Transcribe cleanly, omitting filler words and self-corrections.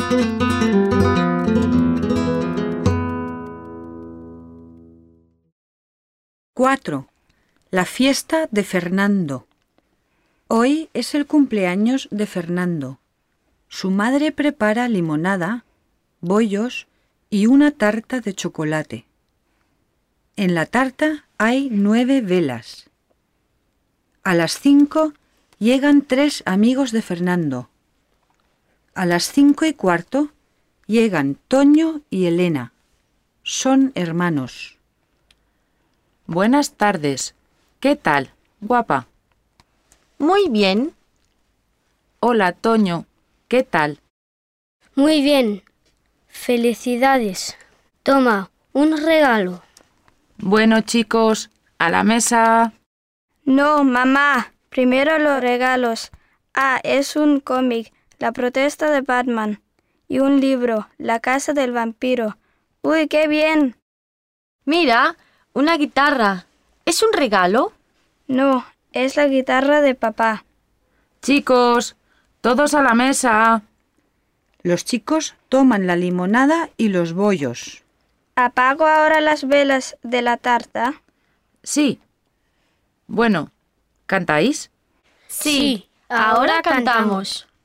4. La fiesta de Fernando. Hoy es el cumpleaños de Fernando. Su madre prepara limonada, bollos y una tarta de chocolate. En la tarta hay 9 velas. A las 5 llegan 3 amigos de Fernando. A las 5:15 llegan Toño y Elena. Son hermanos. Buenas tardes. ¿Qué tal, guapa? Muy bien. Hola, Toño. ¿Qué tal? Muy bien. Felicidades. Toma, un regalo. Bueno, chicos, a la mesa. No, mamá. Primero los regalos. Es un cómic, La protesta de Batman. Y un libro, La casa del vampiro. ¡Uy, qué bien! Mira, una guitarra. ¿Es un regalo? No, es la guitarra de papá. Chicos, todos a la mesa. Los chicos toman la limonada y los bollos. ¿Apago ahora las velas de la tarta? Sí. Bueno, ¿cantáis? Sí, ahora cantamos.